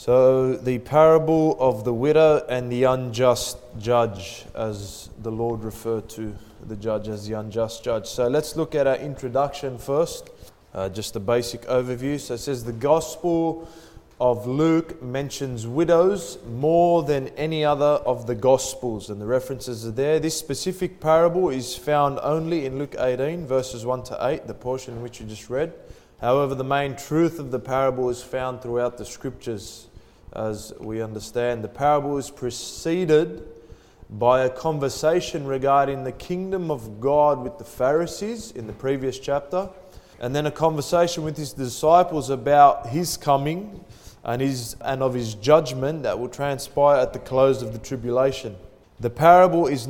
So the parable of the widow and the unjust judge, as the Lord referred to the judge as the unjust judge. So let's look at our introduction first, just a basic overview. So it says the Gospel of Luke mentions widows more than any other of the Gospels, and the references are there. This specific parable is found only in Luke 18, verses 1 to 8, the portion in which you just read. However, the main truth of the parable is found throughout the Scriptures. As we understand, the parable is preceded by a conversation regarding the kingdom of God with the Pharisees in the previous chapter, and then a conversation with his disciples about his coming and of his judgment that will transpire at the close of the tribulation. The parable is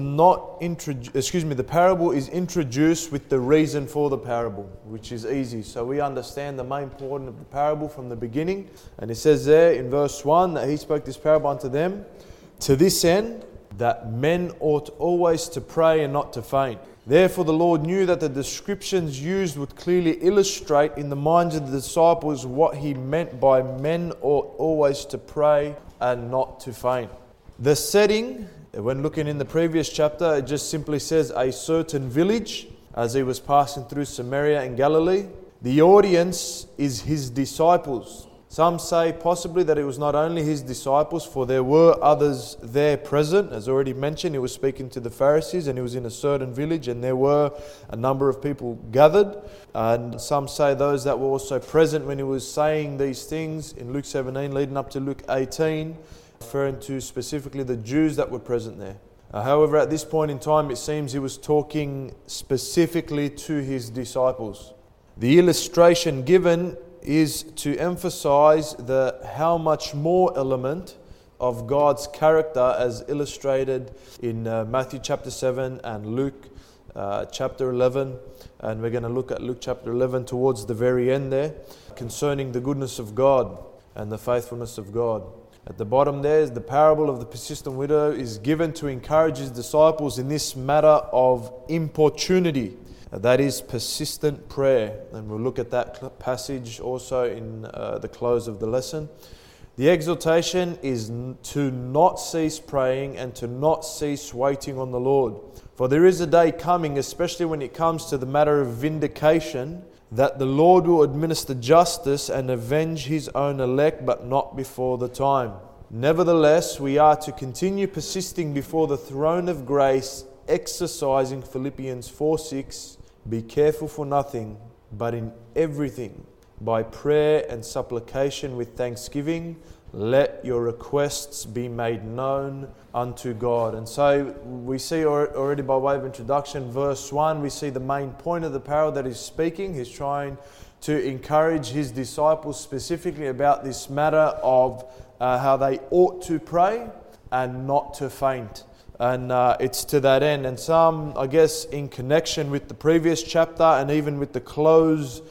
the parable is introduced with the reason for the parable, which is easy. So we understand the main point of the parable from the beginning. And it says there in verse 1 that he spoke this parable unto them, to this end, that men ought always to pray and not to faint. Therefore the Lord knew that the descriptions used would clearly illustrate in the minds of the disciples what he meant by men ought always to pray and not to faint. The setting, when looking in the previous chapter, it just simply says a certain village as he was passing through Samaria and Galilee. The audience is his disciples. Some say possibly that it was not only his disciples, for there were others there present. As already mentioned, he was speaking to the Pharisees and he was in a certain village and there were a number of people gathered. And some say those that were also present when he was saying these things in Luke 17 leading up to Luke 18, referring to specifically the Jews that were present there. However, at this point in time, it seems he was talking specifically to his disciples. The illustration given is to emphasize the how much more element of God's character as illustrated in Matthew chapter 7 and Luke chapter 11. And we're going to look at Luke chapter 11 towards the very end there, concerning the goodness of God and the faithfulness of God. At the bottom there is the parable of the persistent widow is given to encourage his disciples in this matter of importunity. That is persistent prayer. And we'll look at that passage also in the close of the lesson. The exhortation is to not cease praying and to not cease waiting on the Lord. For there is a day coming, especially when it comes to the matter of vindication, that the Lord will administer justice and avenge his own elect, but not before the time. Nevertheless, we are to continue persisting before the throne of grace, exercising Philippians 4:6, be careful for nothing, but in everything, by prayer and supplication with thanksgiving, let your requests be made known unto God. And so we see already by way of introduction, verse 1, we see the main point of the parable that he's speaking. He's trying to encourage his disciples specifically about this matter of how they ought to pray and not to faint. And it's to that end. And some, I guess, in connection with the previous chapter and even with the close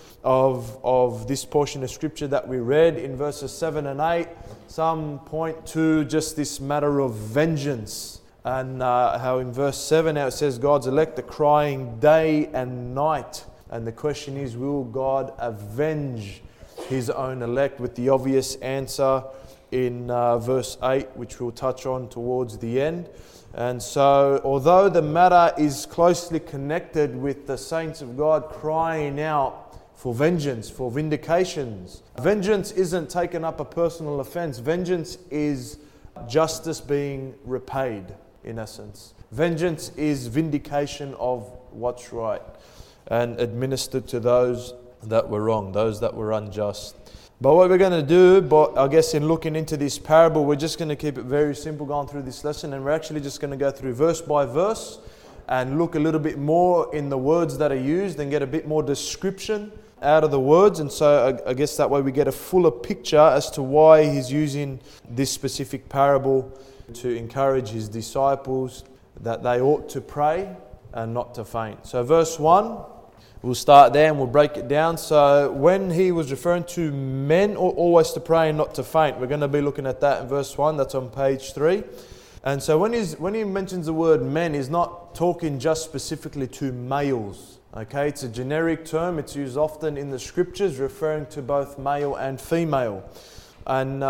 of this portion of Scripture that we read in verses 7 and 8, some point to just this matter of vengeance. And how in verse 7 now it says, God's elect are crying day and night. And the question is, will God avenge his own elect? With the obvious answer in verse 8, which we'll touch on towards the end. And so, although the matter is closely connected with the saints of God crying out for vengeance, for vindications, vengeance isn't taken up a personal offense. Vengeance is justice being repaid, in essence. Vengeance is vindication of what's right and administered to those that were wrong, those that were unjust. But what we're going to do, I guess in looking into this parable, we're just going to keep it very simple going through this lesson, and we're actually just going to go through verse by verse and look a little bit more in the words that are used and get a bit more description out of the words. And so I guess that way we get a fuller picture as to why he's using this specific parable to encourage his disciples that they ought to pray and not to faint. So verse 1, we'll start there and we'll break it down. So when he was referring to men ought always to pray and not to faint, we're going to be looking at that in verse 1. That's on page 3. And so when he mentions the word men, he's not talking just specifically to males. Okay, it's a generic term. It's used often in the Scriptures referring to both male and female. And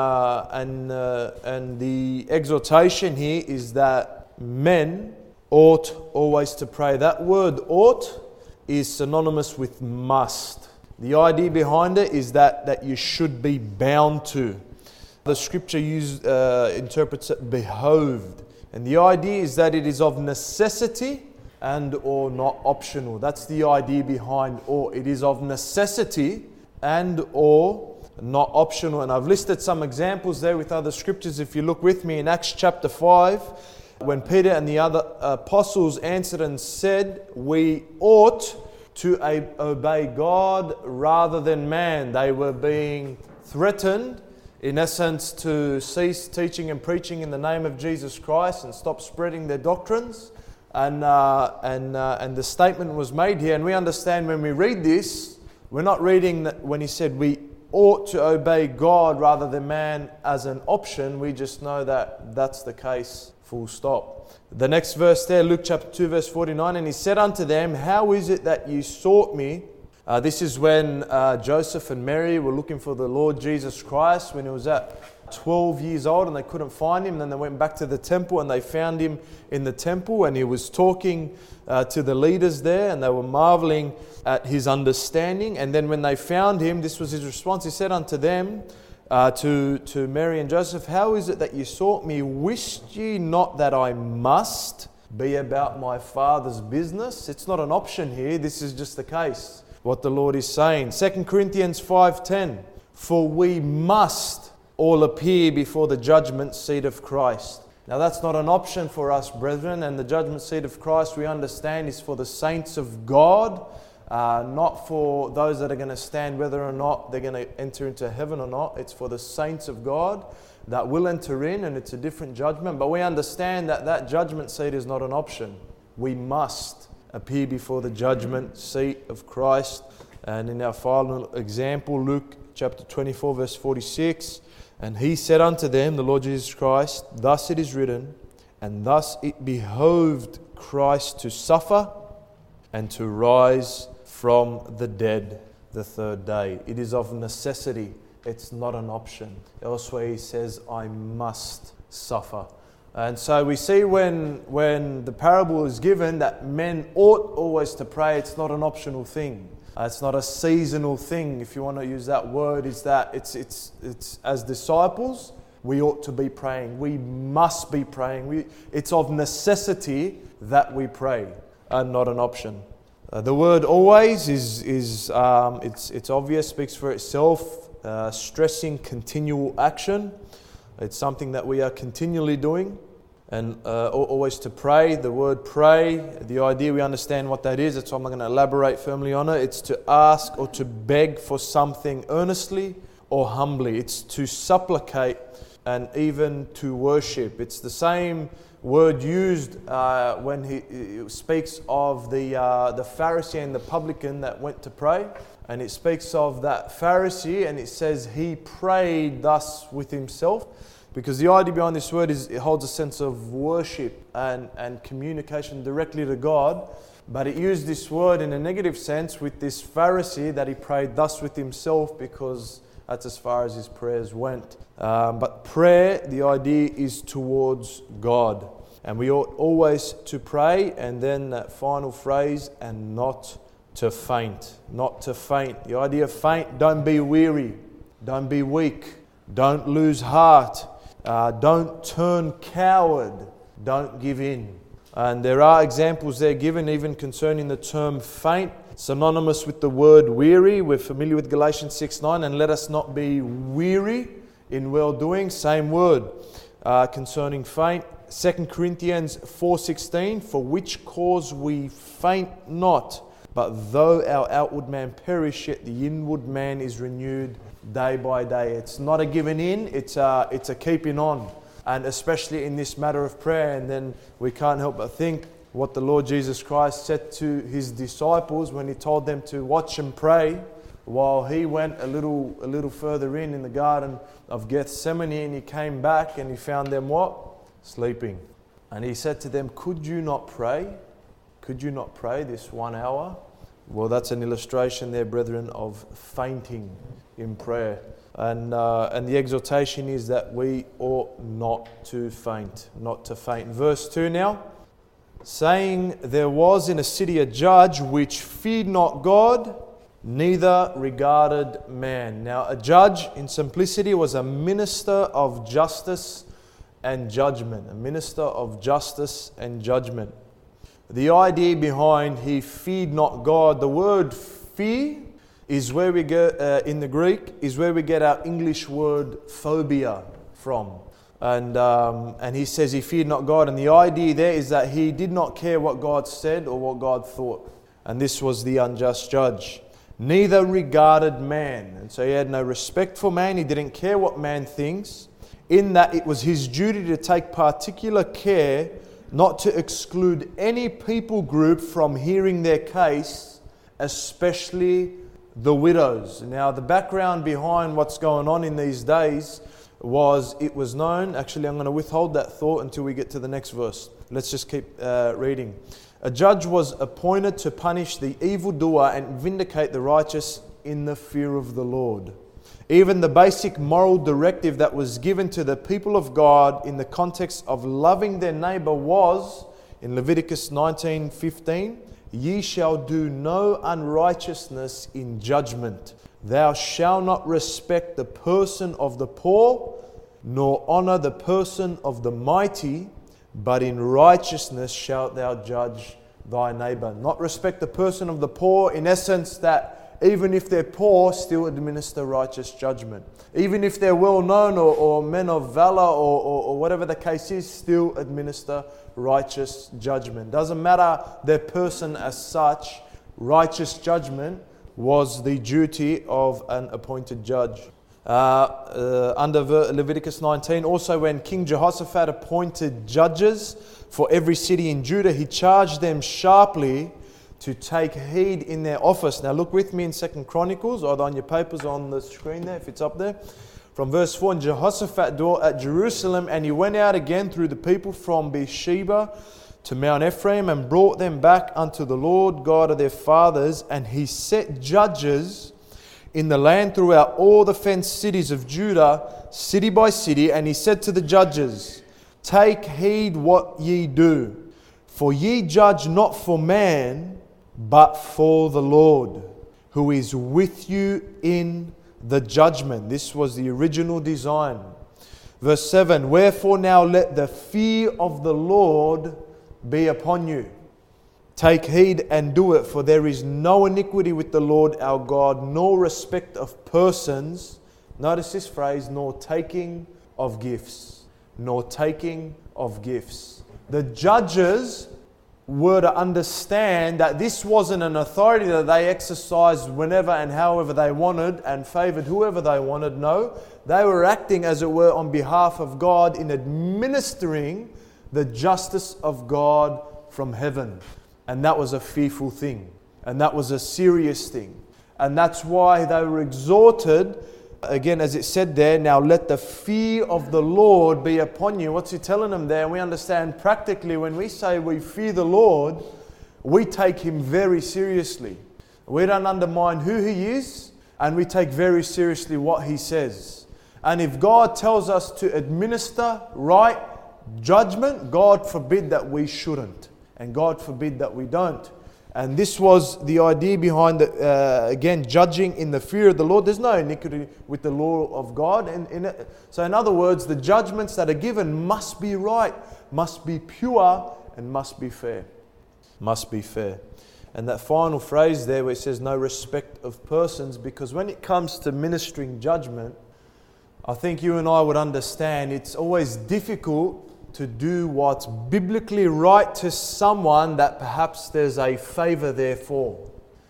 the exhortation here is that men ought always to pray. That word ought is synonymous with must. The idea behind it is that you should be bound to. The scripture interprets it behoved. And the idea is that it is of necessity and or not optional. That's the idea behind or. It is of necessity and or not optional. And I've listed some examples there with other scriptures. If you look with me in Acts chapter 5, when Peter and the other apostles answered and said, we ought to obey God rather than man. They were being threatened, in essence, to cease teaching and preaching in the name of Jesus Christ and stop spreading their doctrines. And the statement was made here. And we understand when we read this, we're not reading that when he said we ought to obey God rather than man as an option. We just know that that's the case, full stop. The next verse there, Luke chapter 2 verse 49, and he said unto them, how is it that you sought me? This is when Joseph and Mary were looking for the Lord Jesus Christ when he was at 12 years old and they couldn't find him. Then they went back to the temple and they found him in the temple, and he was talking to the leaders there, and they were marveling at his understanding. And then when they found him, this was his response. He said unto them, to Mary and Joseph, how is it that you sought me? Wist ye not that I must be about my Father's business? It's not an option here. This is just the case. What the Lord is saying. 2 Corinthians 5:10, for we must all appear before the judgment seat of Christ. Now that's not an option for us, brethren, and the judgment seat of Christ, we understand, is for the saints of God, not for those that are going to stand whether or not they're going to enter into heaven or not. It's for the saints of God that will enter in, and it's a different judgment. But we understand that that judgment seat is not an option. We must appear before the judgment seat of Christ. And in our final example, Luke chapter 24 verse 46, and he said unto them, the Lord Jesus Christ, thus it is written, and thus it behoved Christ to suffer and to rise from the dead the third day. It is of necessity. It's not an option. Elsewhere he says, I must suffer. And so we see when the parable is given that men ought always to pray. It's not an optional thing. It's not a seasonal thing, if you want to use that word. Is that it's as disciples, we ought to be praying. We must be praying. It's of necessity that we pray, and not an option. The word always is it's obvious, speaks for itself, stressing continual action. It's something that we are continually doing, and always to pray. The word pray, the idea, we understand what that is. That's why I'm not going to elaborate firmly on it. It's to ask or to beg for something earnestly or humbly. It's to supplicate and even to worship. It's the same word used when he speaks of the Pharisee and the publican that went to pray. And it speaks of that Pharisee, and it says he prayed thus with himself. Because the idea behind this word is it holds a sense of worship and communication directly to God. But it used this word in a negative sense with this Pharisee, that he prayed thus with himself, because that's as far as his prayers went. But prayer, the idea is towards God. And we ought always to pray. And then that final phrase, and not to faint. Not to faint. The idea of faint, don't be weary. Don't be weak. Don't lose heart. Don't turn coward. Don't give in. And there are examples there given even concerning the term faint, synonymous with the word weary. We're familiar with Galatians 6:9, and let us not be weary in well-doing. Same word concerning faint. 2 Corinthians 4:16, for which cause we faint not, but though our outward man perish, yet the inward man is renewed day by day. It's not a giving in, it's a keeping on. And especially in this matter of prayer. And then we can't help but think what the Lord Jesus Christ said to his disciples when he told them to watch and pray, while he went a little further in the Garden of Gethsemane, and he came back and he found them what? Sleeping. And he said to them, could you not pray? Could you not pray this 1 hour? Well, that's an illustration there, brethren, of fainting in prayer. And the exhortation is that we ought not to faint. Not to faint. Verse 2 now. Saying, there was in a city a judge which feared not God, neither regarded man. Now, a judge in simplicity was a minister of justice and judgment. A minister of justice and judgment. The idea behind he feared not God, the word fear is where we get, in the Greek, is where we get our English word phobia from. And he says he feared not God. And the idea there is that he did not care what God said or what God thought. And this was the unjust judge. Neither regarded man. And so he had no respect for man. He didn't care what man thinks. In that it was his duty to take particular care not to exclude any people group from hearing their case, especially the widows. Now, the background behind what's going on in these days was, it was known, actually I'm going to withhold that thought until we get to the next verse. Let's just keep reading. A judge was appointed to punish the evildoer and vindicate the righteous in the fear of the Lord. Even the basic moral directive that was given to the people of God in the context of loving their neighbor was, in Leviticus 19:15, ye shall do no unrighteousness in judgment. Thou shalt not respect the person of the poor, nor honor the person of the mighty, but in righteousness shalt thou judge thy neighbor. Not respect the person of the poor, in essence that even if they're poor, still administer righteous judgment. Even if they're well known or men of valor or whatever the case is, still administer righteous judgment. Doesn't matter their person as such, righteous judgment was the duty of an appointed judge. Under Leviticus 19, also when King Jehoshaphat appointed judges for every city in Judah, he charged them sharply to take heed in their office. Now look with me in 2 Chronicles, either on your papers or on the screen there, if it's up there. From verse 4, and Jehoshaphat dwelt at Jerusalem, and he went out again through the people from Beersheba to Mount Ephraim, and brought them back unto the Lord God of their fathers. And he set judges in the land throughout all the fenced cities of Judah, city by city. And he said to the judges, take heed what ye do, for ye judge not for man, but for the Lord, who is with you in the judgment. This was the original design. Verse 7, wherefore now let the fear of the Lord be upon you. Take heed and do it, for there is no iniquity with the Lord our God, nor respect of persons. Notice this phrase, nor taking of gifts. Nor taking of gifts. The judges were to understand that this wasn't an authority that they exercised whenever and however they wanted and favored whoever they wanted. No, they were acting, as it were, on behalf of God in administering the justice of God from heaven. And that was a fearful thing. And that was a serious thing. And that's why they were exhorted, again, as it said there, now let the fear of the Lord be upon you. What's he telling them there? And we understand practically when we say we fear the Lord, we take him very seriously. We don't undermine who he is, and we take very seriously what he says. And if God tells us to administer right judgment, God forbid that we shouldn't. And God forbid that we don't. And this was the idea behind, again, judging in the fear of the Lord. There's no iniquity with the law of God. So in other words, the judgments that are given must be right, must be pure, and must be fair. Must be fair. And that final phrase there where it says no respect of persons, because when it comes to ministering judgment, I think you and I would understand it's always difficult to do what's biblically right to someone that perhaps there's a favor there for.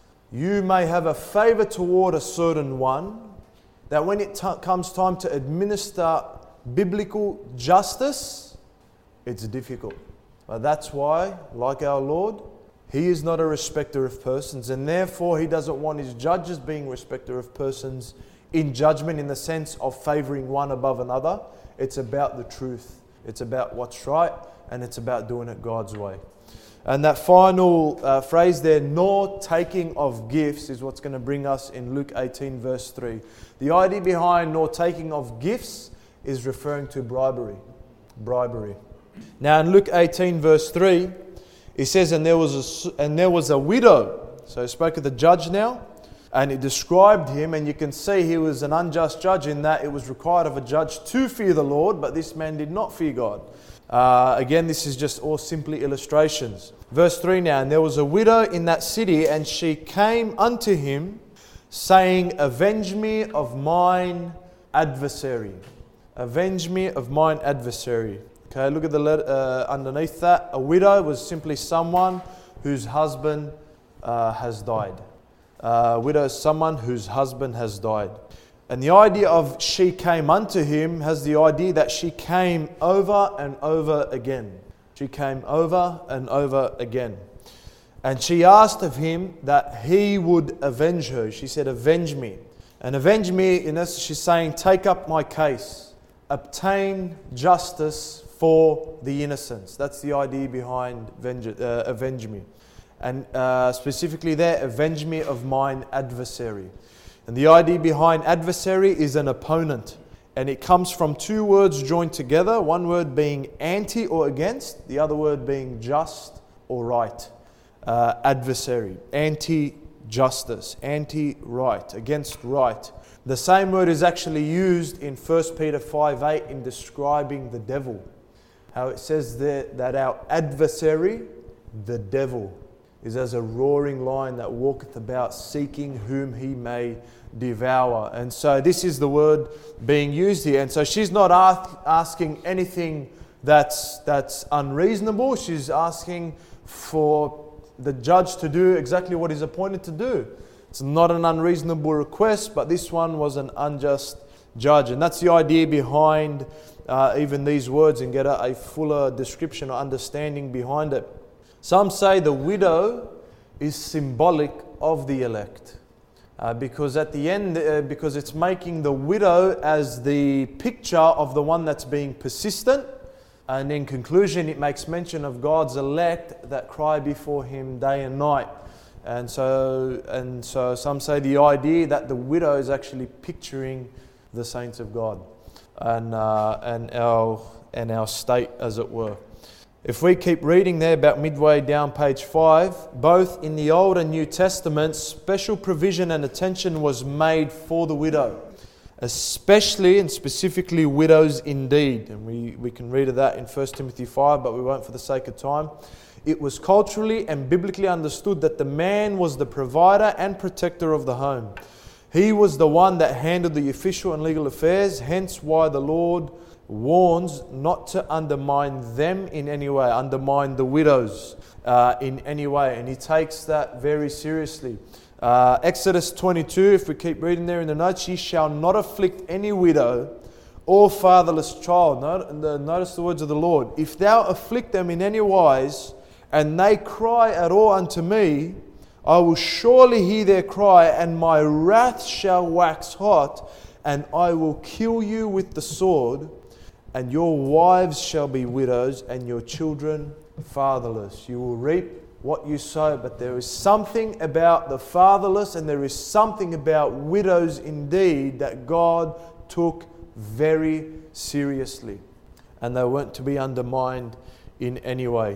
You may have a favor toward a certain one that when it comes time to administer biblical justice, it's difficult. But that's why, like our Lord, he is not a respecter of persons, and therefore he doesn't want his judges being respecter of persons in judgment in the sense of favoring one above another. It's about the truth. It's about what's right, and it's about doing it God's way. And that final phrase there, nor taking of gifts, is what's going to bring us in Luke 18 verse 3. The idea behind nor taking of gifts is referring to bribery. Now in Luke 18 verse 3, it says, and there was a widow. So he spoke of the judge now, and he described him, and you can see he was an unjust judge in that it was required of a judge to fear the Lord, but this man did not fear God. Again, this is just all simply illustrations. Verse 3 now, and there was a widow in that city, and she came unto him, saying, avenge me of mine adversary. Avenge me of mine adversary. Okay, look at the letter underneath that. A widow was simply someone whose husband has died. Widow is someone whose husband has died. And the idea of she came unto him has the idea that she came over and over again. She came over and over again. And she asked of him that he would avenge her. She said, avenge me. And avenge me, in essence, she's saying, take up my case. Obtain justice for the innocents. That's the idea behind avenge me. And specifically there, avenge me of mine adversary. And the idea behind adversary is an opponent. And it comes from two words joined together. One word being anti or against. The other word being just or right. Adversary. Anti-justice. Anti-right. Against right. The same word is actually used in 1 Peter 5:8 in describing the devil. How it says there that our adversary, the devil, is as a roaring lion that walketh about, seeking whom he may devour. And so this is the word being used here. And so she's not asking anything that's unreasonable. She's asking for the judge to do exactly what he's appointed to do. It's not an unreasonable request, but this one was an unjust judge. And that's the idea behind even these words, and get a fuller description or understanding behind it. Some say the widow is symbolic of the elect. Because at the end, because it's making the widow as the picture of the one that's being persistent. And in conclusion, it makes mention of God's elect that cry before Him day and night. And so some say the idea that the widow is actually picturing the saints of God and our state, as it were. If we keep reading there about midway down page 5, both in the Old and New Testament, special provision and attention was made for the widow, especially and specifically widows indeed. And we can read of that in 1 Timothy 5, but we won't for the sake of time. It was culturally and biblically understood that the man was the provider and protector of the home. He was the one that handled the official and legal affairs, hence why the Lord warns not to undermine them in any way, undermine the widows in any way. And He takes that very seriously. Exodus 22, if we keep reading there in the notes, ye shall not afflict any widow or fatherless child. Notice the words of the Lord. If thou afflict them in any wise, and they cry at all unto me, I will surely hear their cry, and my wrath shall wax hot, and I will kill you with the sword, and your wives shall be widows, and your children fatherless. You will reap what you sow. But there is something about the fatherless, and there is something about widows indeed that God took very seriously. And they weren't to be undermined in any way.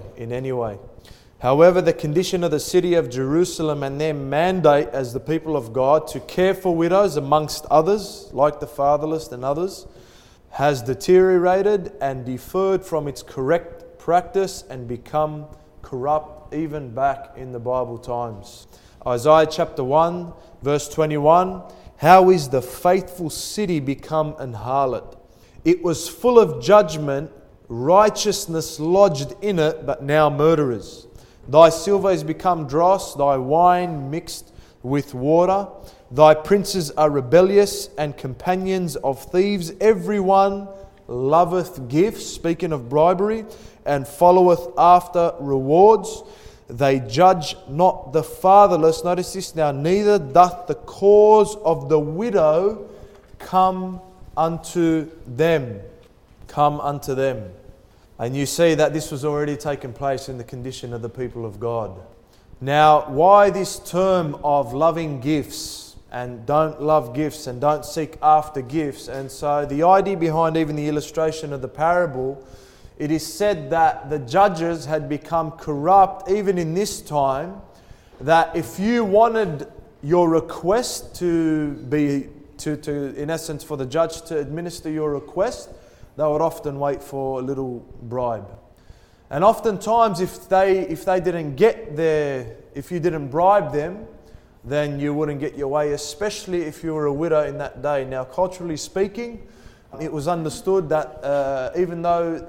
However, the condition of the city of Jerusalem and their mandate as the people of God to care for widows amongst others, like the fatherless and others, has deteriorated and deferred from its correct practice and become corrupt even back in the Bible times. Isaiah chapter 1 verse 21, how is the faithful city become an harlot? It was full of judgment, righteousness lodged in it, but now murderers. Thy silver is become dross, thy wine mixed with water. Thy princes are rebellious and companions of thieves. Everyone loveth gifts, speaking of bribery, and followeth after rewards. They judge not the fatherless. Notice this now. Neither doth the cause of the widow come unto them. Come unto them. And you see that this was already taking place in the condition of the people of God. Now, why this term of loving gifts and don't love gifts and don't seek after gifts? And so the idea behind even the illustration of the parable, it is said that the judges had become corrupt even in this time, that if you wanted your request to be, in essence, for the judge to administer your request, they would often wait for a little bribe. And oftentimes, if they didn't get there, if you didn't bribe them, then you wouldn't get your way, especially if you were a widow in that day. Now, culturally speaking, it was understood that even though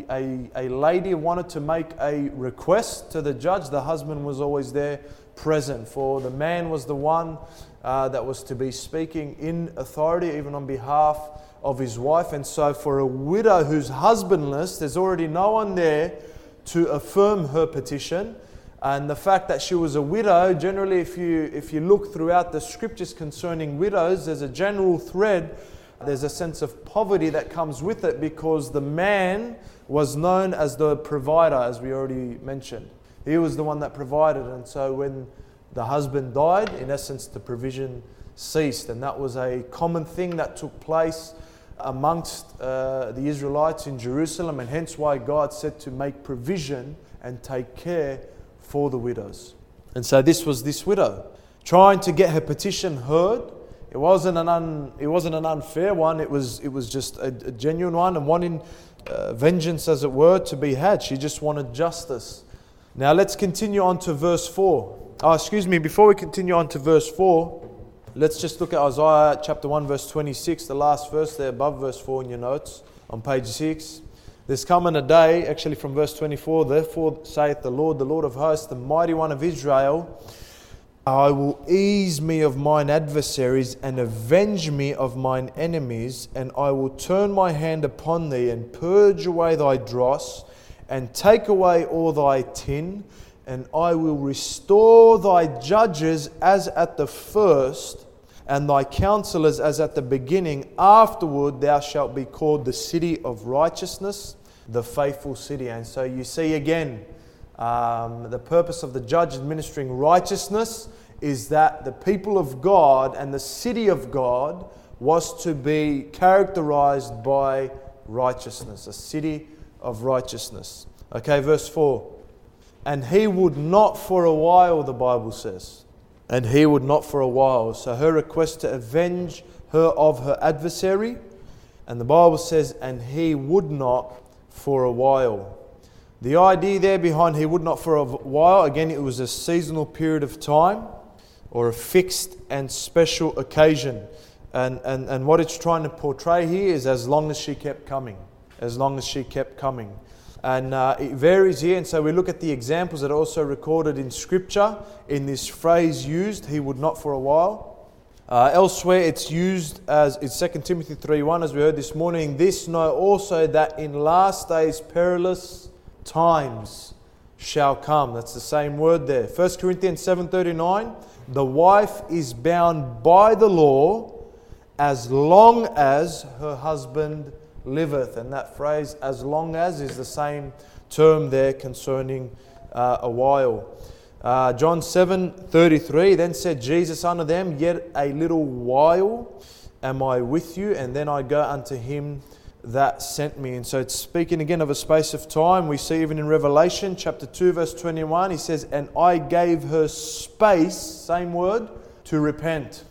a lady wanted to make a request to the judge, the husband was always there present, for the man was the one that was to be speaking in authority, even on behalf of his wife. And so for a widow who's husbandless, there's already no one there to affirm her petition. And the fact that she was a widow, generally if you look throughout the scriptures concerning widows, there's a general thread. There's a sense of poverty that comes with it, because the man was known as the provider, as we already mentioned. He was the one that provided. And so when the husband died, in essence, the provision ceased. And that was a common thing that took place amongst the Israelites in Jerusalem, and hence why God said to make provision and take care for the widows. And so this was this widow trying to get her petition heard. It wasn't an unfair one. It was just a genuine one, and wanting vengeance, as it were, to be had. She just wanted justice. Now let's continue on to verse 4. Before we continue on to verse 4, let's just look at Isaiah chapter 1 verse 26, the last verse there above verse 4 in your notes on page 6. There's coming a day, actually from verse 24, therefore saith the Lord of hosts, the mighty one of Israel, I will ease me of mine adversaries and avenge me of mine enemies, and I will turn my hand upon thee and purge away thy dross and take away all thy tin, and I will restore thy judges as at the first, and thy counselors as at the beginning. Afterward thou shalt be called the city of righteousness, the faithful city. And so you see again, the purpose of the judge administering righteousness is that the people of God and the city of God was to be characterized by righteousness, a city of righteousness. Okay, verse 4. And he would not for a while, the Bible says. And he would not for a while. So her request to avenge her of her adversary. And the Bible says, and he would not for a while. The idea there behind he would not for a while, again, it was a seasonal period of time or a fixed and special occasion. And what it's trying to portray here is as long as she kept coming. As long as she kept coming. And it varies here, and so we look at the examples that are also recorded in Scripture in this phrase used, he would not for a while. Elsewhere it's used as in 2 Timothy 3:1, as we heard this morning, this know also that in last days perilous times shall come. That's the same word there. 1 Corinthians 7:39, the wife is bound by the law as long as her husband liveth. And that phrase, as long as, is the same term there concerning a while. John 7:33, then said Jesus unto them, yet a little while am I with you, and then I go unto him that sent me. And so it's speaking again of a space of time. We see even in Revelation chapter 2 verse 21, he says, and I gave her space, same word, to repent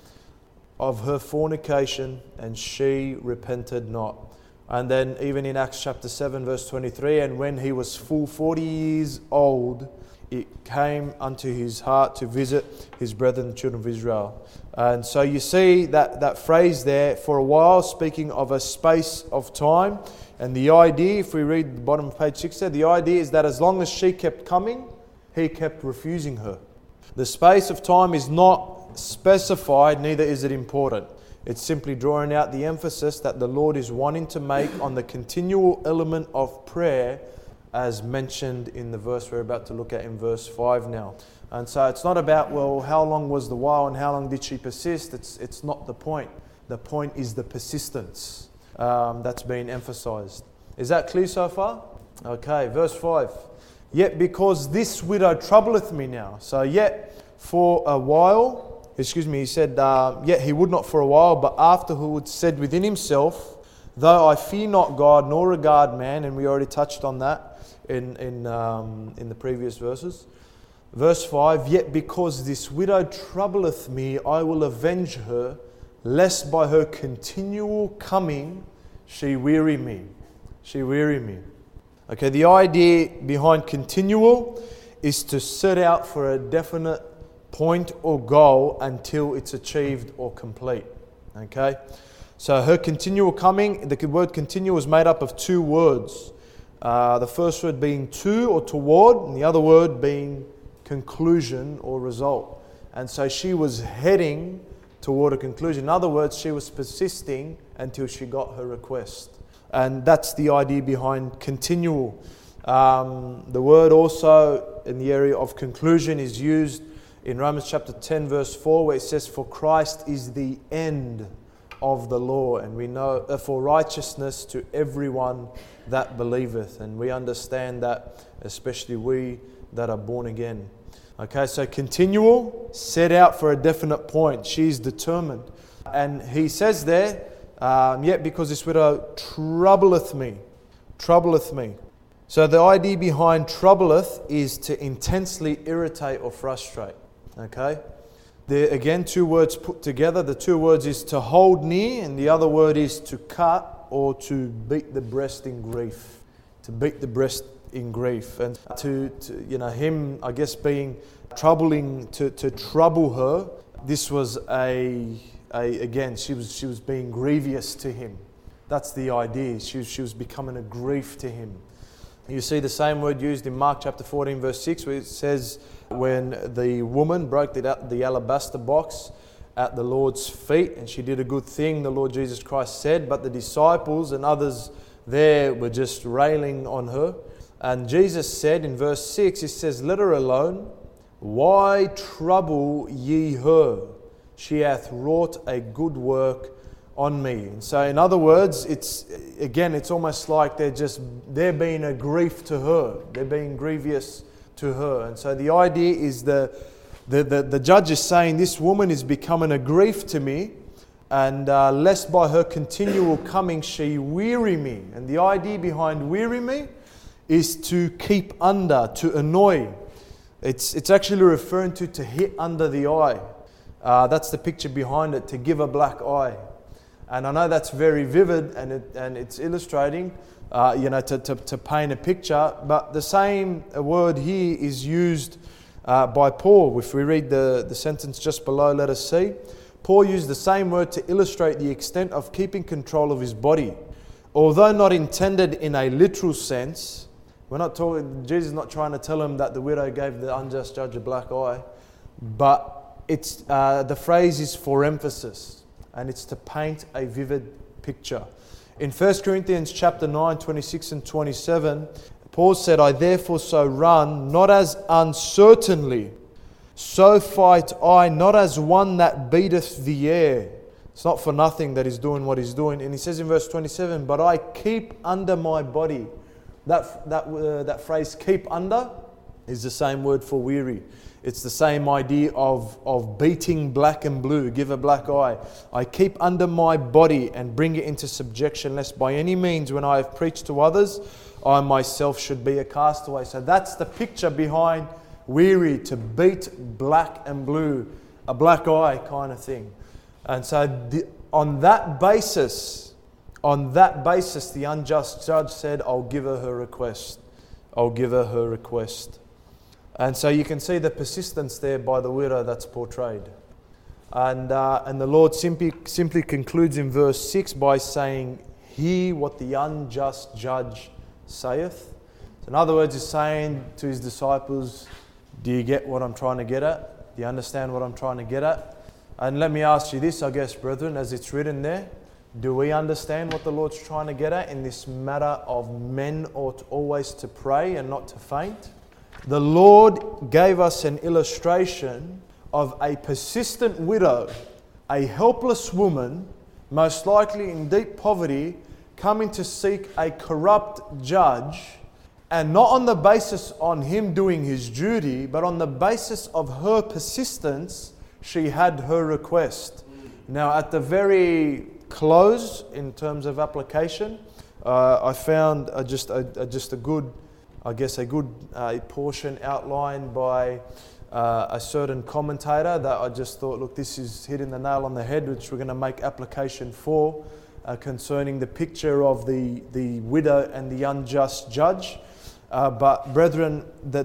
of her fornication, and she repented not. And then even in Acts chapter 7 verse 23, and when he was full 40 years old, it came unto his heart to visit his brethren, the children of Israel. And so you see that phrase there, for a while, speaking of a space of time. And the idea, if we read the bottom of page 6 there, the idea is that as long as she kept coming, he kept refusing her. The space of time is not specified, neither is it important. It's simply drawing out the emphasis that the Lord is wanting to make on the continual element of prayer, as mentioned in the verse we're about to look at in verse 5 now. And so it's not about, well, how long was the while and how long did she persist? It's not the point. The point is the persistence that's being emphasized. Is that clear so far? Okay, verse 5. Yet because this widow troubleth me now. So yet for a while, he said, yet he would not for a while, but afterward said within himself, though I fear not God nor regard man, and we already touched on that in the previous verses. Verse 5, yet because this widow troubleth me, I will avenge her, lest by her continual coming she weary me. She weary me. Okay, the idea behind continual is to set out for a definite point or goal until it's achieved or complete. Okay, so her continual coming, the word continual is made up of two words. The first word being to or toward, and the other word being conclusion or result. And so she was heading toward a conclusion. In other words, she was persisting until she got her request. And that's the idea behind continual. The word also in the area of conclusion is used in Romans chapter 10 verse 4, where it says, for Christ is the end of the law, and we know for righteousness to everyone that believeth. And we understand that, especially we that are born again. Okay, so continual, set out for a definite point. She's determined. And he says there, yet because this widow troubleth me. Troubleth me. So the idea behind troubleth is to intensely irritate or frustrate. Okay? There again, two words put together. The two words is to hold near, and the other word is to cut or to beat the breast in grief. To beat the breast in grief. And to him, I guess, being troubling, to trouble her, this was again, she was being grievous to him. That's the idea. She was becoming a grief to him. You see the same word used in Mark chapter 14 verse 6, where it says, when the woman broke the alabaster box at the Lord's feet, and she did a good thing, the Lord Jesus Christ said, but the disciples and others there were just railing on her. And Jesus said in verse 6, it says, let her alone. Why trouble ye her? She hath wrought a good work on me. And so in other words, it's almost like they're being a grief to her. They're being grievous to her. And so the idea is the judge is saying, this woman is becoming a grief to me, and lest by her continual coming she weary me. And the idea behind weary me is to keep under, to annoy. It's actually referring to hit under the eye. That's the picture behind it, to give a black eye. And I know that's very vivid, and it's illustrating, to paint a picture. But the same word here is used by Paul. If we read the sentence just below, let us see. Paul used the same word to illustrate the extent of keeping control of his body. Although not intended in a literal sense, Jesus is not trying to tell him that the widow gave the unjust judge a black eye, but it's the phrase is for emphasis, and it's to paint a vivid picture. In 1 Corinthians chapter 9, 26 and 27, Paul said, I therefore so run, not as uncertainly, so fight I, not as one that beateth the air. It's not for nothing that he's doing what he's doing. And he says in verse 27, but I keep under my body. That phrase, keep under, is the same word for weary. It's the same idea of beating black and blue, give a black eye. I keep under my body and bring it into subjection, lest by any means when I have preached to others, I myself should be a castaway. So that's the picture behind weary, to beat black and blue, a black eye kind of thing. And so on that basis, the unjust judge said, I'll give her her request. I'll give her her request. And so you can see the persistence there by the widow that's portrayed. And the Lord simply concludes in verse 6 by saying, hear what the unjust judge saith. So in other words, he's saying to his disciples, do you get what I'm trying to get at? Do you understand what I'm trying to get at? And let me ask you this, I guess, brethren, as it's written there, do we understand what the Lord's trying to get at in this matter of men ought always to pray and not to faint? The Lord gave us an illustration of a persistent widow, a helpless woman, most likely in deep poverty, coming to seek a corrupt judge, And not on the basis on him doing his duty, but on the basis of her persistence, she had her request. Now, at the very close, in terms of application, I found just a good portion outlined by a certain commentator that I just thought, look, this is hitting the nail on the head, which we're going to make application for, concerning the picture of the widow and the unjust judge. But brethren, the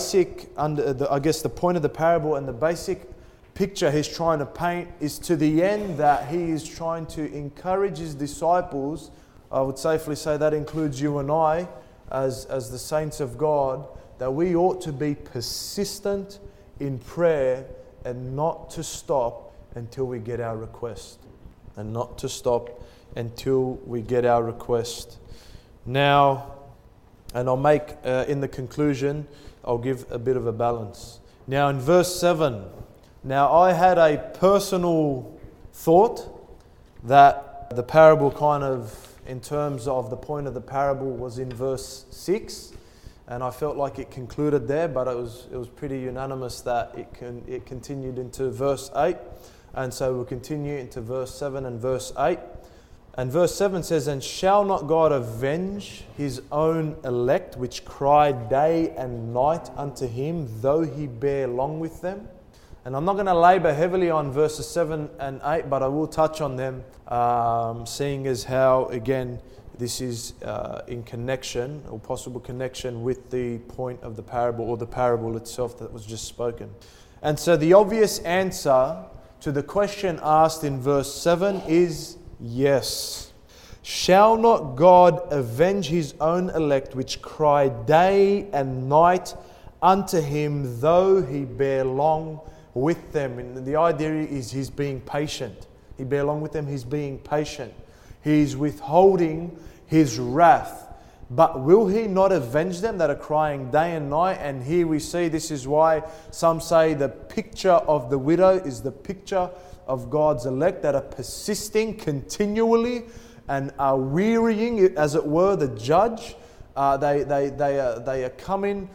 point of the parable and the basic picture he's trying to paint is to the end that he is trying to encourage his disciples. I would safely say that includes you and I as the saints of God, that we ought to be persistent in prayer and not to stop until we get our request. And not to stop until we get our request. Now, and I'll make, in the conclusion, I'll give a bit of a balance. Now in verse 7, now I had a personal thought that the parable kind of, in terms of the point of the parable, was in verse 6. And I felt like it concluded there, but it was pretty unanimous that it continued into verse 8. And so we'll continue into verse 7 and verse 8. And verse 7 says, "And shall not God avenge his own elect, which cry day and night unto him, though he bear long with them?" And I'm not going to labour heavily on verses 7 and 8, but I will touch on them, seeing as how, again, this is in connection, or possible connection, with the point of the parable, or the parable itself that was just spoken. And so the obvious answer to the question asked in verse 7 is yes. Shall not God avenge his own elect, which cry day and night unto him, though he bear long with them? And the idea is he's being patient. He bear long with them, he's being patient. He's withholding his wrath. But will he not avenge them that are crying day and night? And here we see, this is why some say the picture of the widow is the picture of God's elect that are persisting continually and are wearying, as it were, the judge. They are coming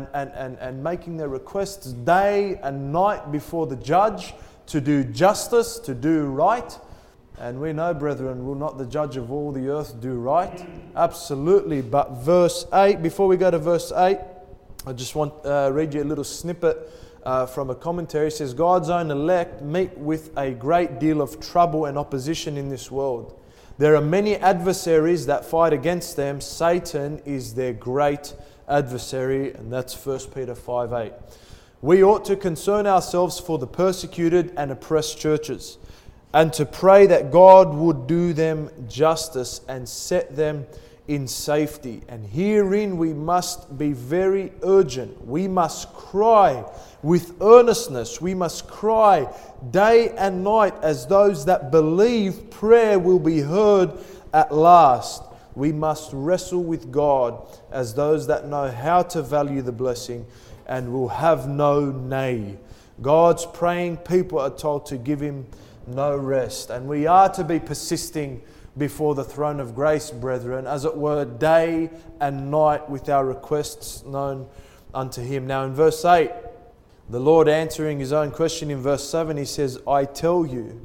and making their requests day and night before the judge to do justice, to do right. And we know, brethren, will not the judge of all the earth do right? Absolutely. But verse 8, before we go to verse 8, I just want to read you a little snippet from a commentary. It says, "God's own elect meet with a great deal of trouble and opposition in this world. There are many adversaries that fight against them. Satan is their great adversary." And that's 1 Peter 5:8. "We ought to concern ourselves for the persecuted and oppressed churches, and to pray that God would do them justice and set them in safety. And herein we must be very urgent. We must cry with earnestness. We must cry day and night as those that believe prayer will be heard at last. We must wrestle with God as those that know how to value the blessing and will have no nay." God's praying people are told to give him no rest. And we are to be persisting before the throne of grace, brethren, as it were, day and night with our requests known unto him. Now in verse 8, the Lord answering his own question in verse 7, he says, I tell you.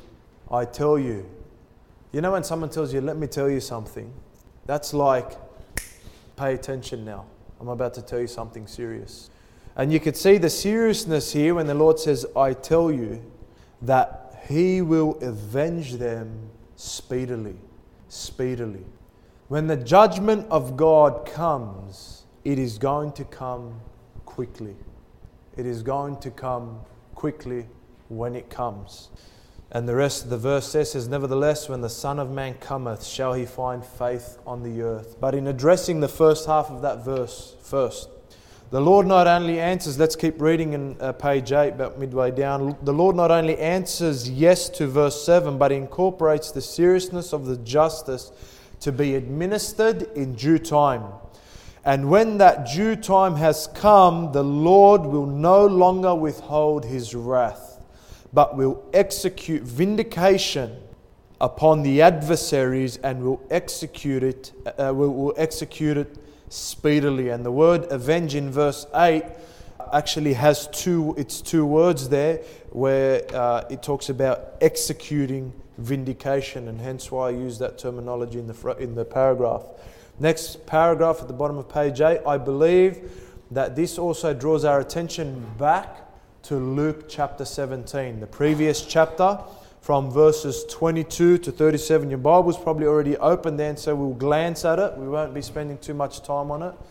You know when someone tells you, let me tell you something, that's like, pay attention now. I'm about to tell you something serious. And you could see the seriousness here when the Lord says, I tell you, that he will avenge them speedily. Speedily. When the judgment of God comes, it is going to come quickly. It is going to come quickly when it comes. And the rest of the verse says, nevertheless, when the Son of Man cometh, shall he find faith on the earth. But in addressing the first half of that verse first, the Lord not only answers, let's keep reading in page 8, about midway down. The Lord not only answers yes to verse 7, but incorporates the seriousness of the justice to be administered in due time. And when that due time has come, the Lord will no longer withhold his wrath, but will execute vindication upon the adversaries and will execute it speedily. And the word avenge in verse 8 actually has two words there, where it talks about executing vindication, and hence why I use that terminology in the paragraph. Next paragraph at the bottom of page 8, I believe that this also draws our attention back to Luke chapter 17, the previous chapter, from verses 22 to 37. Your Bible's probably already open there, and so we'll glance at it. We won't be spending too much time on it.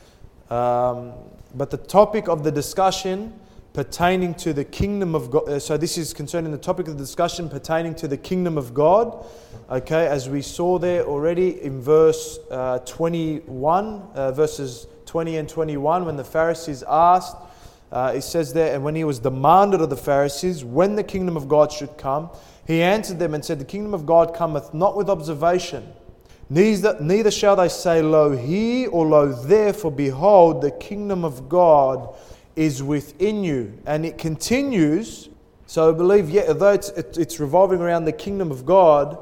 But the topic of the discussion pertaining to the kingdom of God, so this is concerning the topic of the discussion pertaining to the kingdom of God. Okay, as we saw there already in verse 21, verses 20 and 21, when the Pharisees asked, it says there, and when he was demanded of the Pharisees when the kingdom of God should come, he answered them and said, the kingdom of God cometh not with observation, neither shall they say, lo here or lo there, for behold, the kingdom of God is within you. And it continues. So I believe, although it's revolving around the kingdom of God,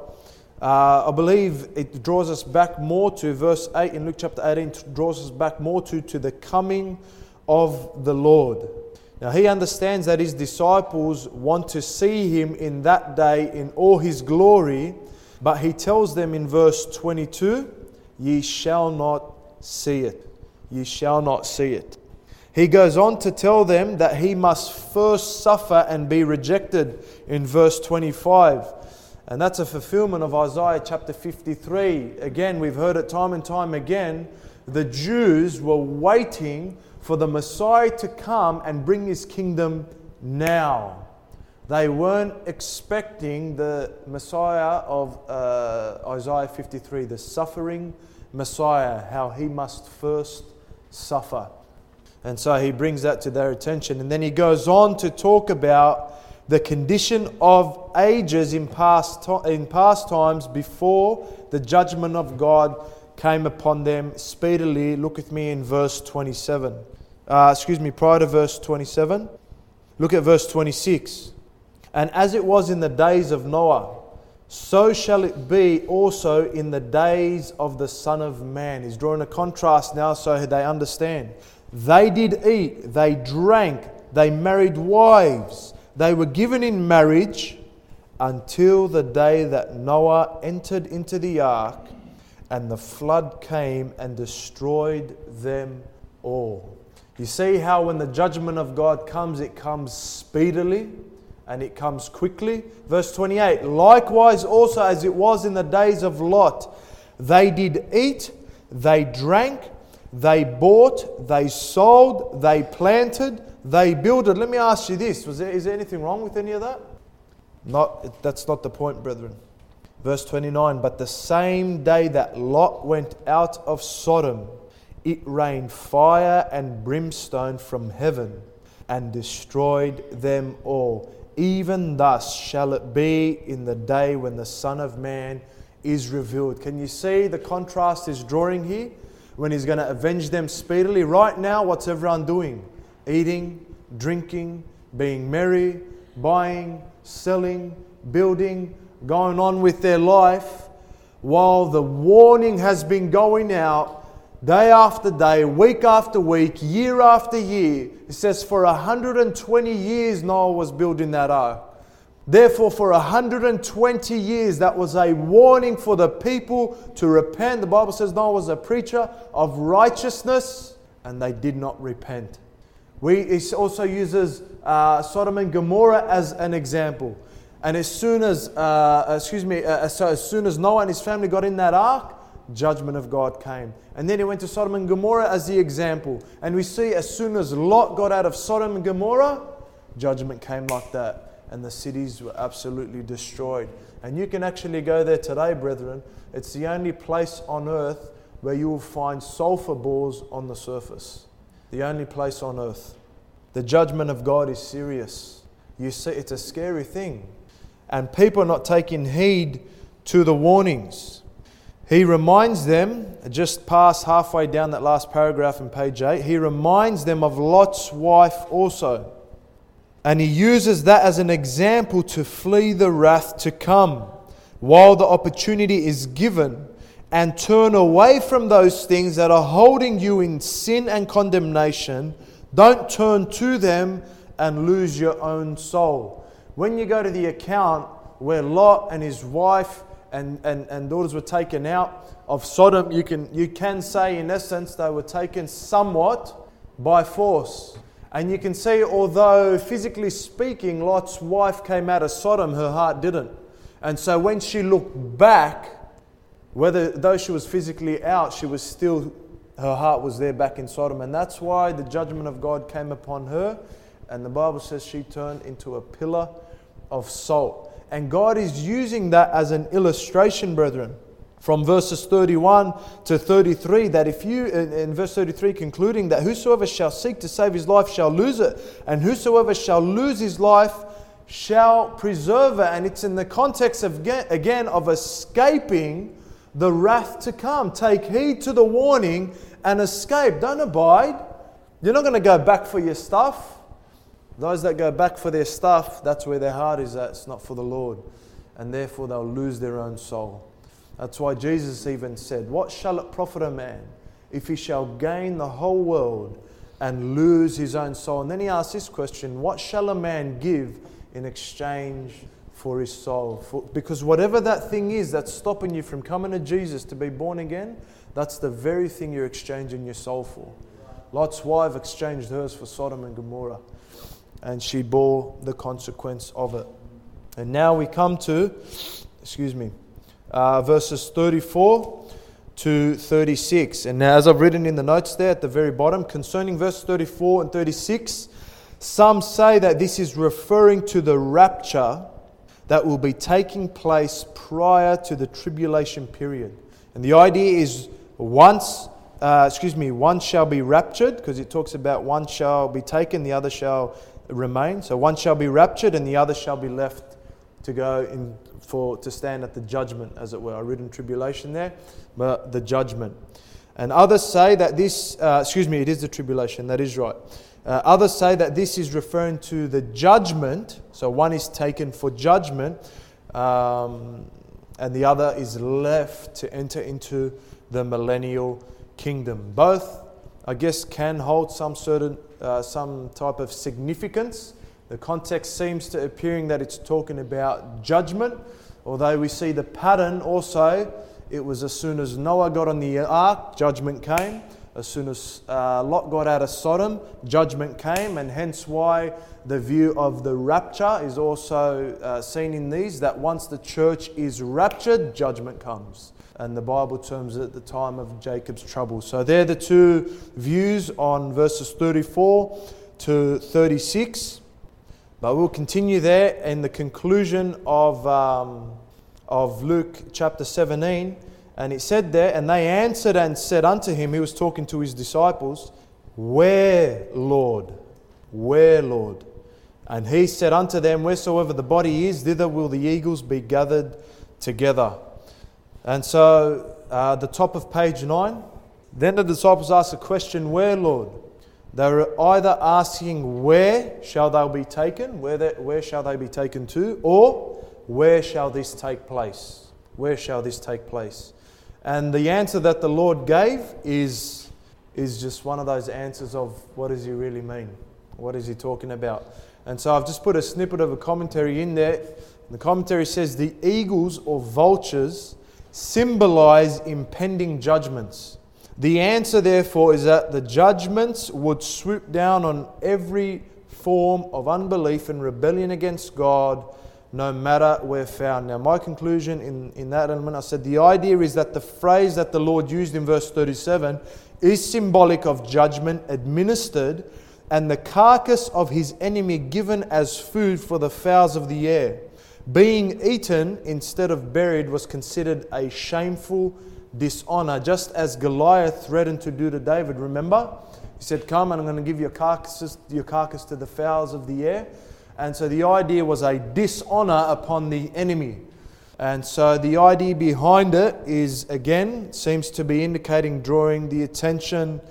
I believe it draws us back more to verse 8 in Luke chapter 18, draws us back more to the coming of the Lord. Now he understands that his disciples want to see him in that day in all his glory, but he tells them in verse 22, ye shall not see it. Ye shall not see it. He goes on to tell them that he must first suffer and be rejected in verse 25. And that's a fulfillment of Isaiah chapter 53. Again, we've heard it time and time again. The Jews were waiting for the Messiah to come and bring his kingdom now. They weren't expecting the Messiah of Isaiah 53, the suffering Messiah, how he must first suffer. And so he brings that to their attention. And then he goes on to talk about the condition of ages in past times before the judgment of God came upon them speedily. Look with me in verse 27. Prior to verse 27. Look at verse 26. And as it was in the days of Noah, so shall it be also in the days of the Son of Man. He's drawing a contrast now so they understand. They did eat, they drank, they married wives, they were given in marriage until the day that Noah entered into the ark, and the flood came and destroyed them all. You see how when the judgment of God comes, it comes speedily and it comes quickly. Verse 28, likewise also as it was in the days of Lot, they did eat, they drank, they bought, they sold, they planted, they builded. Let me ask you this, is there anything wrong with any of that? That's not the point, brethren. Verse 29, but the same day that Lot went out of Sodom, it rained fire and brimstone from heaven and destroyed them all. Even thus shall it be in the day when the Son of Man is revealed. Can you see the contrast is drawing here? When he's going to avenge them speedily. Right now, what's everyone doing? Eating, drinking, being merry, buying, selling, building, going on with their life, while the warning has been going out day after day, week after week, year after year. It says for 120 years Noah was building that ark. Therefore, for 120 years, that was a warning for the people to repent. The Bible says Noah was a preacher of righteousness, and they did not repent. It also uses Sodom and Gomorrah as an example. And as soon as Noah and his family got in that ark, judgment of God came. And then he went to Sodom and Gomorrah as the example. And we see as soon as Lot got out of Sodom and Gomorrah, judgment came like that. And the cities were absolutely destroyed. And you can actually go there today, brethren. It's the only place on earth where you will find sulfur balls on the surface. The only place on earth. The judgment of God is serious. You see, it's a scary thing. And people are not taking heed to the warnings. He reminds them, just past halfway down that last paragraph in page 8, he reminds them of Lot's wife also. And he uses that as an example to flee the wrath to come while the opportunity is given. and turn away from those things that are holding you in sin and condemnation. Don't turn to them and lose your own soul. When you go to the account where Lot and his wife and daughters were taken out of Sodom, you can say in essence they were taken somewhat by force. And you can see, although physically speaking Lot's wife came out of Sodom, her heart didn't. And so when she looked back, though she was physically out, she was still, her heart was there back in Sodom. And that's why the judgment of God came upon her. And the Bible says she turned into a pillar of salt. And God is using that as an illustration, brethren. From verses 31 to 33, that if you, in verse 33, concluding that whosoever shall seek to save his life shall lose it, and whosoever shall lose his life shall preserve it. And it's in the context of, again, of escaping the wrath to come. Take heed to the warning and escape. Don't abide. You're not going to go back for your stuff. Those that go back for their stuff, that's where their heart is at. It's not for the Lord. And therefore they'll lose their own soul. That's why Jesus even said, what shall it profit a man if he shall gain the whole world and lose his own soul? And then he asked this question, what shall a man give in exchange for his soul? Because whatever that thing is that's stopping you from coming to Jesus to be born again, that's the very thing you're exchanging your soul for. Lot's wife exchanged hers for Sodom and Gomorrah, and she bore the consequence of it. And now we come to, verses 34 to 36. And now, as I've written in the notes there at the very bottom, concerning verse 34 and 36, some say that this is referring to the rapture that will be taking place prior to the tribulation period. And the idea is one shall be raptured, because it talks about one shall be taken, the other shall remain. So one shall be raptured and the other shall be left to go in to stand at the judgment, as it were. I written tribulation there, but the judgment. And others say that this, it is the tribulation, that is right. Others say that this is referring to the judgment. So one is taken for judgment, and the other is left to enter into the millennial kingdom. Both, I guess, can hold some type of significance. The context seems to appearing that it's talking about judgment, although we see the pattern also. It was as soon as Noah got on the ark, judgment came. As soon as Lot got out of Sodom, judgment came, and hence why the view of the rapture is also seen in these, that once the church is raptured, judgment comes. And the Bible terms it the time of Jacob's trouble. So they're the two views on verses 34 to 36. But we'll continue there in the conclusion of Luke chapter 17. And it said there, and they answered and said unto him, he was talking to his disciples, Where, Lord? Where, Lord? And he said unto them, Wheresoever the body is, thither will the eagles be gathered together. And so, the top of page 9, then the disciples asked the question, Where, Lord? They were either asking, where shall they be taken? Where shall they be taken to? Or, where shall this take place? Where shall this take place? And the answer that the Lord gave is just one of those answers of what does he really mean? What is he talking about? And so I've just put a snippet of a commentary in there. The commentary says the eagles or vultures symbolize impending judgments. The answer, therefore, is that the judgments would swoop down on every form of unbelief and rebellion against God, no matter where found. Now, my conclusion in that element, I said the idea is that the phrase that the Lord used in verse 37 is symbolic of judgment administered and the carcass of his enemy given as food for the fowls of the air. Being eaten instead of buried was considered a shameful dishonor, just as Goliath threatened to do to David. Remember? He said, come and I'm going to give your carcass to the fowls of the air. And so the idea was a dishonor upon the enemy. And so the idea behind it is, again, seems to be indicating, drawing the attention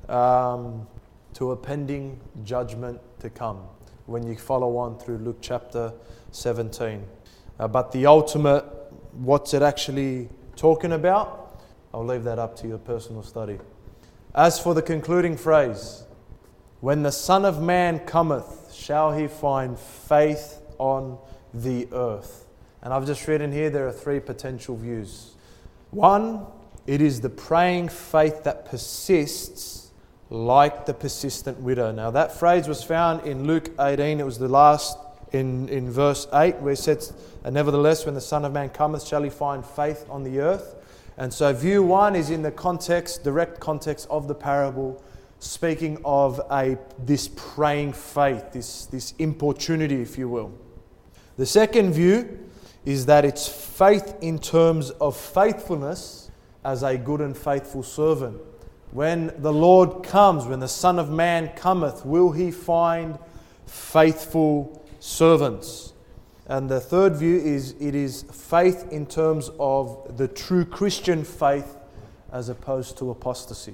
to a pending judgment to come when you follow on through Luke chapter 17. But the ultimate, what's it actually talking about? I'll leave that up to your personal study. As for the concluding phrase, when the Son of Man cometh, shall he find faith on the earth? And I've just read in here there are three potential views. One, it is the praying faith that persists like the persistent widow. Now that phrase was found in Luke 18. It was the last in verse 8 where it says, and nevertheless when the Son of Man cometh, shall he find faith on the earth? And so view one is in the context, direct context of the parable, speaking of this praying faith, this importunity, if you will. The second view is that it's faith in terms of faithfulness as a good and faithful servant. When the Lord comes, when the Son of Man cometh, will he find faithful servants? And the third view is it is faith in terms of the true Christian faith as opposed to apostasy.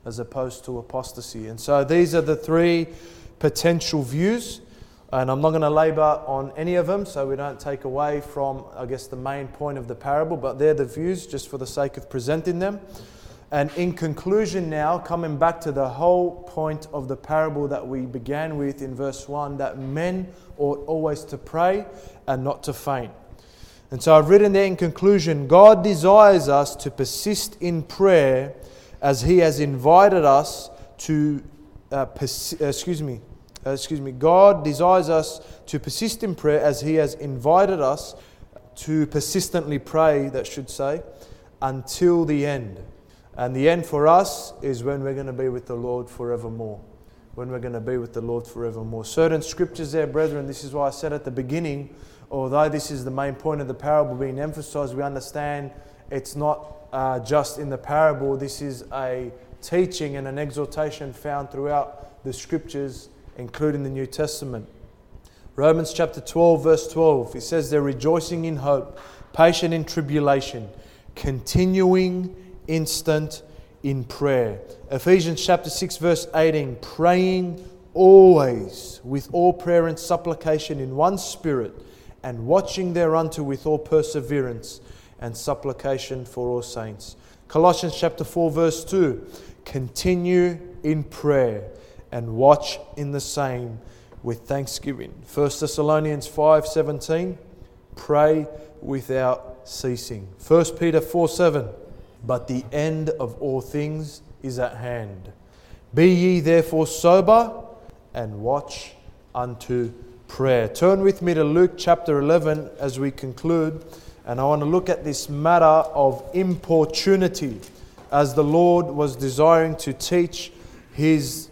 And so these are the three potential views. And I'm not going to labour on any of them so we don't take away from, I guess, the main point of the parable. But they're the views just for the sake of presenting them. And in conclusion now, coming back to the whole point of the parable that we began with in verse 1, that men ought always to pray and not to faint. And so I've written there in conclusion, God desires us to persist in prayer as He has invited us to God desires us to persist in prayer as He has invited us to persistently pray, that should say, until the end. And the end for us is when we're going to be with the Lord forevermore. Certain scriptures there, brethren, this is why I said at the beginning, although this is the main point of the parable being emphasized, we understand it's not just in the parable. This is a teaching and an exhortation found throughout the scriptures, including the New Testament. Romans chapter 12, verse 12, it says they're rejoicing in hope, patient in tribulation, continuing instant in prayer. Ephesians chapter 6 verse 18, praying always with all prayer and supplication in one spirit, and watching thereunto with all perseverance and supplication for all saints. Colossians chapter 4 verse 2, continue in prayer and watch in the same with thanksgiving. 1 Thessalonians 5:17, pray without ceasing. 1 Peter 4:7, but the end of all things is at hand. Be ye therefore sober and watch unto prayer. Turn with me to Luke chapter 11 as we conclude. And I want to look at this matter of importunity as the Lord was desiring to teach His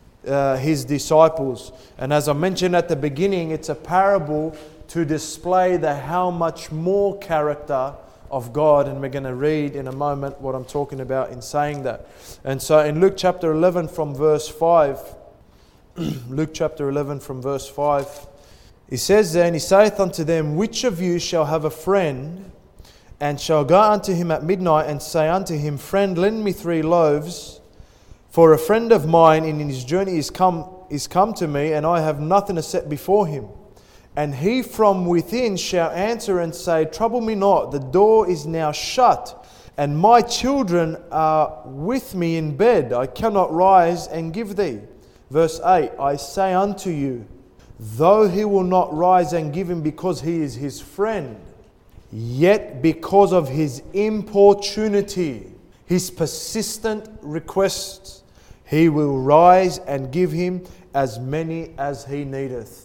disciples. And as I mentioned at the beginning, it's a parable to display the how much more character of God, and we're going to read in a moment what I'm talking about in saying that. And so in Luke chapter 11 from verse 5, Luke chapter 11 from verse 5, he says there, and he saith unto them, which of you shall have a friend, and shall go unto him at midnight, and say unto him, friend, lend me 3 loaves, for a friend of mine in his journey is come to me, and I have nothing to set before him. And he from within shall answer and say, trouble me not, the door is now shut, and my children are with me in bed. I cannot rise and give thee. Verse 8, I say unto you, though he will not rise and give him because he is his friend, yet because of his importunity, his persistent requests, he will rise and give him as many as he needeth.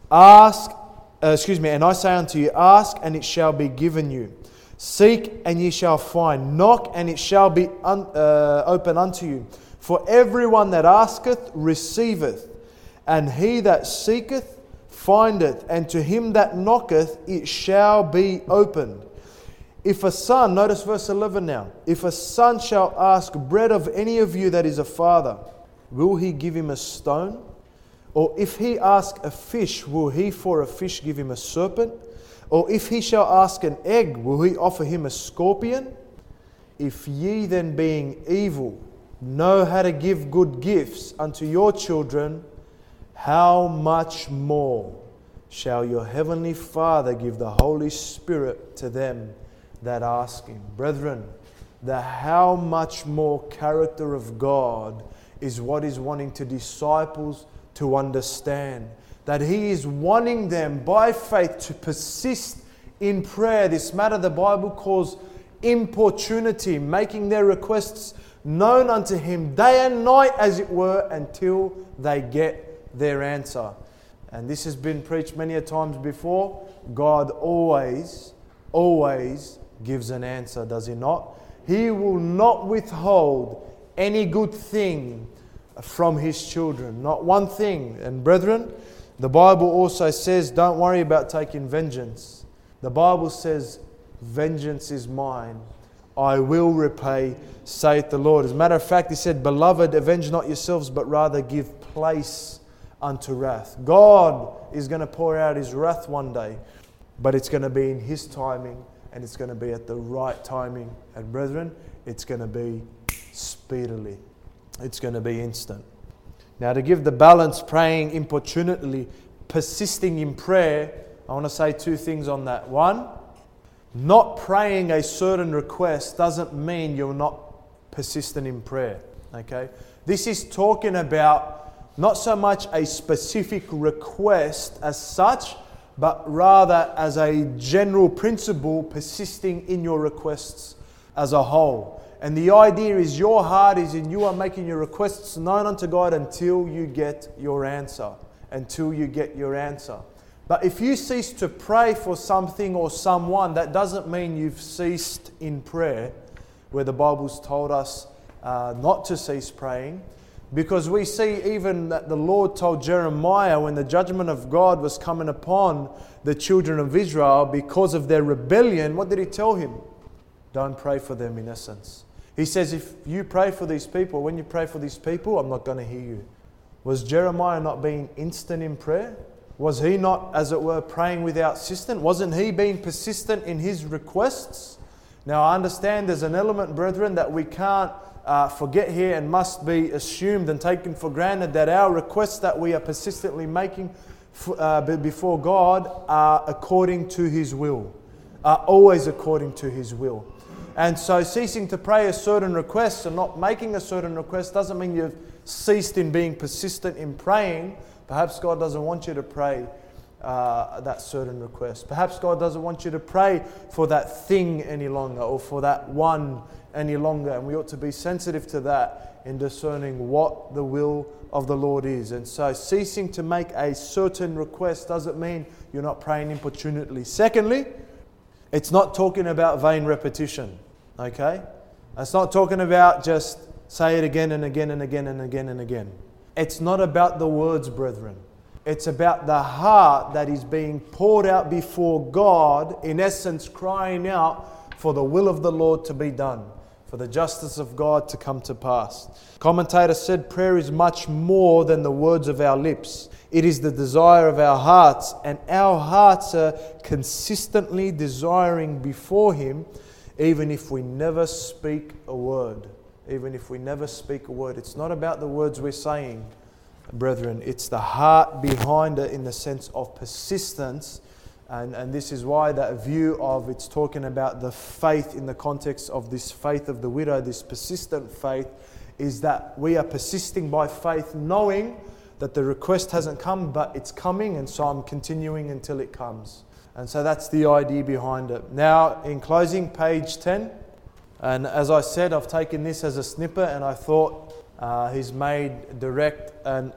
And I say unto you, ask and it shall be given you. Seek and ye shall find. Knock and it shall be open unto you. For everyone that asketh receiveth, and he that seeketh findeth, and to him that knocketh it shall be opened. If a son, notice verse 11 now, if a son shall ask bread of any of you that is a father, will he give him a stone? Or if he ask a fish, will he for a fish give him a serpent? Or if he shall ask an egg, will he offer him a scorpion? If ye then being evil know how to give good gifts unto your children, how much more shall your heavenly Father give the Holy Spirit to them that ask Him? Brethren, the how much more character of God is what He's wanting to disciples to understand. That He is wanting them by faith to persist in prayer. This matter the Bible calls importunity, making their requests known unto Him day and night, as it were, until they get their answer. And this has been preached many a times before. God always gives an answer, does He not? He will not withhold any good thing from His children. Not one thing. And brethren, the Bible also says, don't worry about taking vengeance. The Bible says, vengeance is mine. I will repay, saith the Lord. As a matter of fact, He said, beloved, avenge not yourselves, but rather give place unto wrath. God is going to pour out His wrath one day, but it's going to be in His timing, and it's going to be at the right timing. And brethren, it's going to be speedily. It's going to be instant. Now, to give the balance, praying importunately, persisting in prayer, I want to say two things on that. One, not praying a certain request doesn't mean you're not persistent in prayer. Okay? This is talking about not so much a specific request as such, but rather as a general principle, persisting in your requests as a whole. And the idea is your heart is in you are making your requests known unto God until you get your answer. Until you get your answer. But if you cease to pray for something or someone, that doesn't mean you've ceased in prayer, where the Bible's told us not to cease praying. Because we see even that the Lord told Jeremiah when the judgment of God was coming upon the children of Israel because of their rebellion, what did He tell him? Don't pray for them, in essence. He says, if you pray for these people, when you pray for these people, I'm not going to hear you. Was Jeremiah not being instant in prayer? Was he not, as it were, praying without ceasing? Wasn't he being persistent in his requests? Now, I understand there's an element, brethren, that we can't forget here and must be assumed and taken for granted, that our requests that we are persistently making before God are according to His will, are always according to His will. And so ceasing to pray a certain request and not making a certain request doesn't mean you've ceased in being persistent in praying. Perhaps God doesn't want you to pray that certain request. Perhaps God doesn't want you to pray for that thing any longer or for that one any longer. And we ought to be sensitive to that in discerning what the will of the Lord is. And so ceasing to make a certain request doesn't mean you're not praying importunately. Secondly, it's not talking about vain repetition. Okay? It's not talking about just say it again and again and again and again and again. It's not about the words, brethren. It's about the heart that is being poured out before God, in essence crying out for the will of the Lord to be done, for the justice of God to come to pass. Commentator said, prayer is much more than the words of our lips. It is the desire of our hearts, and our hearts are consistently desiring before Him, even if we never speak a word. Even if we never speak a word. It's not about the words we're saying, brethren. It's the heart behind it in the sense of persistence. And this is why that view of it's talking about the faith in the context of this faith of the widow, this persistent faith, is that we are persisting by faith, knowing that the request hasn't come, but it's coming, and so I'm continuing until it comes. And so that's the idea behind it. Now, in closing, page 10. And as I said, I've taken this as a snippet, and I thought he's made direct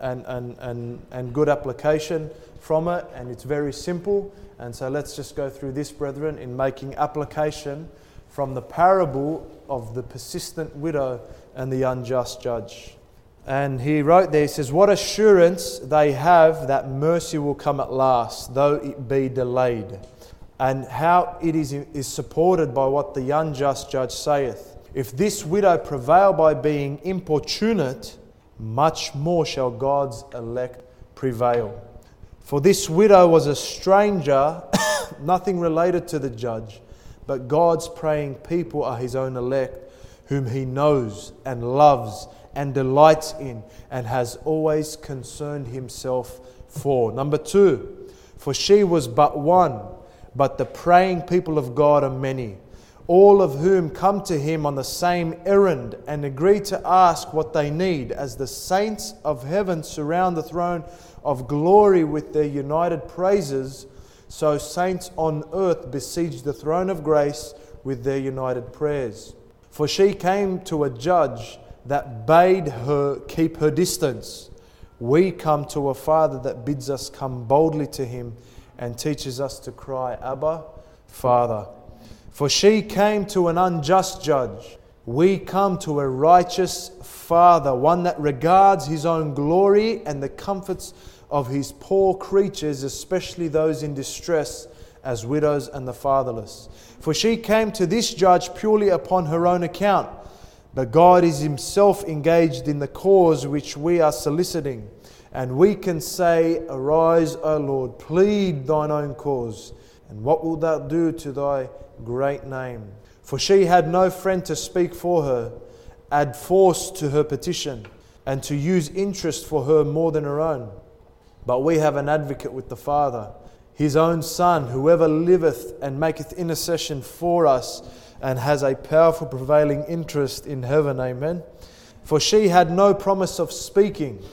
and good application from it, and it's very simple. And so let's just go through this, brethren, in making application from the parable of the persistent widow and the unjust judge. And he wrote there, he says, what assurance they have that mercy will come at last, though it be delayed. And how it is supported by what the unjust judge saith. If this widow prevail by being importunate, much more shall God's elect prevail. For this widow was a stranger, nothing related to the judge, but God's praying people are His own elect, whom He knows and loves and delights in, and has always concerned Himself for. Number 2, for she was but one, but the praying people of God are many. all of whom come to him on the same errand and agree to ask what they need. As the saints of heaven surround the throne of glory with their united praises, so saints on earth besiege the throne of grace with their united prayers. For she came to a judge that bade her keep her distance. We come to a Father that bids us come boldly to him and teaches us to cry, Abba, Father. For she came to an unjust judge. We come to a righteous Father, one that regards his own glory and the comforts of his poor creatures, especially those in distress, as widows and the fatherless. For she came to this judge purely upon her own account, but God is himself engaged in the cause which we are soliciting. And we can say, Arise, O Lord, plead thine own cause. And what wilt thou do to thy great name? For she had no friend to speak for her, add force to her petition, and to use interest for her more than her own. But we have an advocate with the Father, his own Son, whoever liveth and maketh intercession for us, and has a powerful prevailing interest in heaven. Amen. For she had no promise of speaking,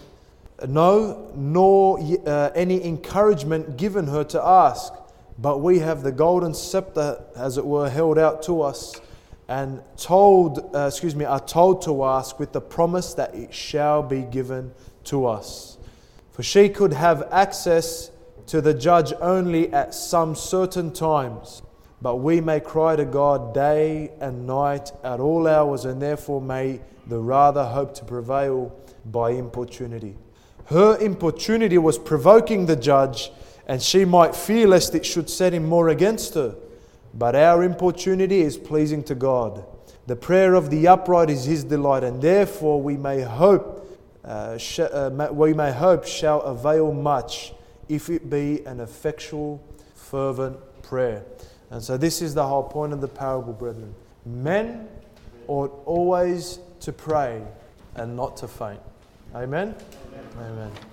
nor any encouragement given her to ask. But we have the golden scepter, as it were, held out to us, and are told to ask with the promise that it shall be given to us. For she could have access to the judge only at some certain times, but we may cry to God day and night at all hours, and therefore may the rather hope to prevail by importunity. Her importunity was provoking the judge, and she might fear lest it should set him more against her. But our importunity is pleasing to God. The prayer of the upright is his delight, and therefore we may hope shall avail much, if it be an effectual, fervent prayer. And so this is the whole point of the parable, brethren. Men ought always to pray and not to faint. Amen? Amen. Amen.